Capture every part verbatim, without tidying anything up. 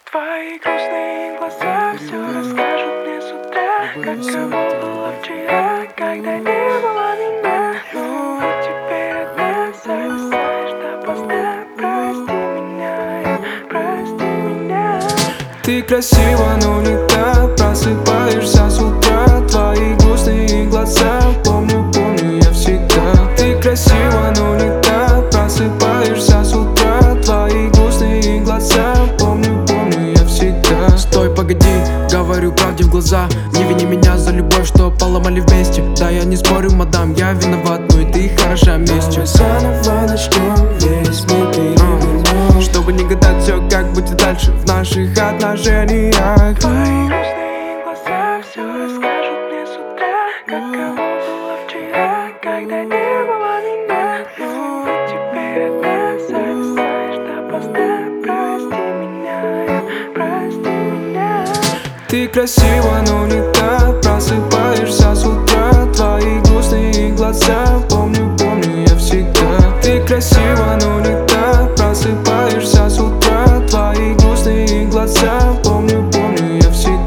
Твои грустные глаза все расскажут мне с утра, каково было вчера, когда не было меня. Ну и теперь одна зависаешь допоздна. Прости меня, прости меня. Ты красива, но не так. Просыпаешься с утра. Твои грустные глаза, помню, помню я всегда. Ты красива, но не так. Просыпаешься с утра. Твои грустные глаза, помню, помню я всегда. Стой, погоди, говорю правде в глаза. Не вини меня за любовь, что поломали вместе. Да, я не спорю, мадам, я виноват, но и ты хороша вместе. Заново начнем, весь мир перевернем, чтобы не гадать все, как будет дальше в наших отношениях. Твои грустные глаза все расскажут мне с утра, каково было вчера, когда не было меня. Ну и теперь одна зависаешь допоздна. Прости меня, прости меня. Ты красива, но не так. Просыпаешься с утра. Твои грустные глаза, помню, помню я всегда. Ты красива, но не так. Просыпаешься с утра. Твои грустные глаза, помню, помню я всегда.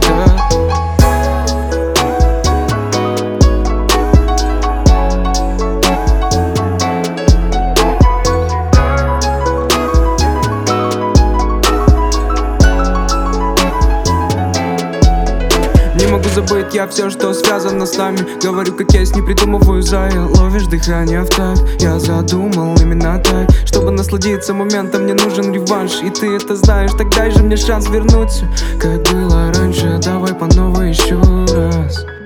Не могу забыть я все, что связано с нами. Говорю, как есть, не придумываю зая. Ловишь дыхание в такт. Я задумал именно так. Чтобы насладиться моментом, мне нужен реванш. И ты это знаешь, так дай же мне шанс вернуться, как было раньше. Давай по новой еще раз.